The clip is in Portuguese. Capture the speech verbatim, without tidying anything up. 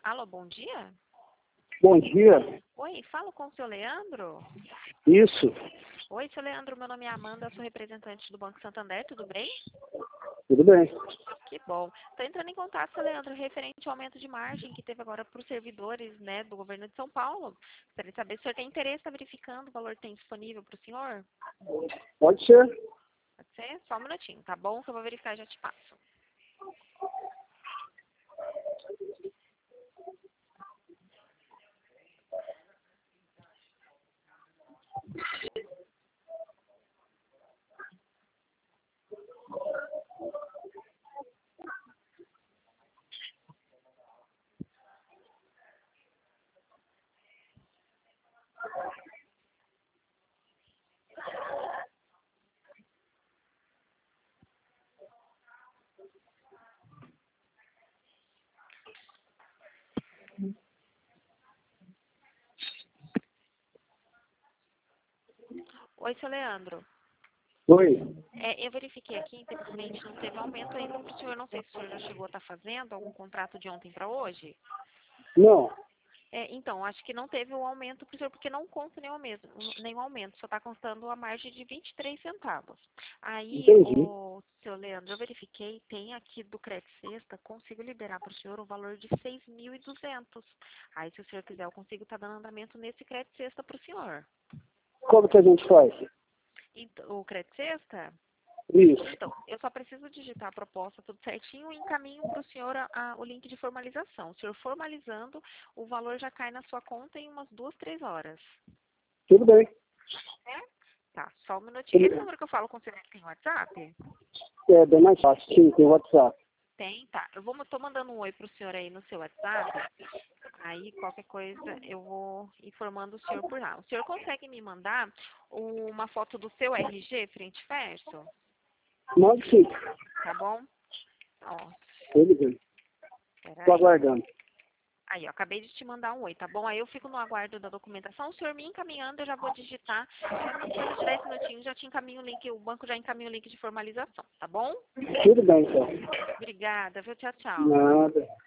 Alô, bom dia? Bom dia. Oi, falo com o seu Leandro? Isso. Oi, seu Leandro, meu nome é Amanda, sou representante do Banco Santander, tudo bem? Tudo bem. Que bom. Estou entrando em contato, seu Leandro, referente ao aumento de margem que teve agora para os servidores, né, do governo de São Paulo. Gostaria de saber se o senhor tem interesse, está verificando o valor que tem disponível para o senhor? Pode ser. Pode ser? Só um minutinho, tá bom? Que eu vou verificar e já te passo. Oi, seu Leandro. Oi. É, eu verifiquei aqui, infelizmente não teve aumento ainda para o senhor. Não sei se o senhor já chegou a estar fazendo algum contrato de ontem para hoje. Não. É, então, acho que não teve o aumento para o senhor, porque não conta nenhum, mesmo, nenhum aumento, só está constando a margem de vinte e três centavos. Aí, Entendi. o seu Leandro, eu verifiquei, tem aqui do Crédito Sexta, consigo liberar para o senhor o valor de seis mil e duzentos. Aí, se o senhor quiser, eu consigo estar dando andamento nesse Crédito Sexta para o senhor. Como que a gente faz? Então, o Crédito Sexta? Isso. Então, eu só preciso digitar a proposta tudo certinho e encaminho para o senhor a- a- o link de formalização. O senhor formalizando, o valor já cai na sua conta em umas duas, três horas. Tudo bem. Tá, só um minutinho. Tudo Esse bem. número que eu falo com o senhor tem WhatsApp? É bem mais fácil. Sim, tem WhatsApp. Tem, tá. Eu vou, tô mandando um oi pro senhor aí no seu WhatsApp. Aí, qualquer coisa, eu vou informando o senhor por lá. O senhor consegue me mandar uma foto do seu R G frente e verso? Mande sim. Tá bom? Ó, Tudo bem. Estou peraí. aguardando. Aí, ó, acabei de te mandar um oi, tá bom? Aí eu fico no aguardo da documentação. O senhor me encaminhando, eu já vou digitar. Em menos de dez minutinhos já te encaminho o link, o banco já encaminha o link de formalização, tá bom? Tudo bem, então. Obrigada, viu? Tchau, tchau. Nada.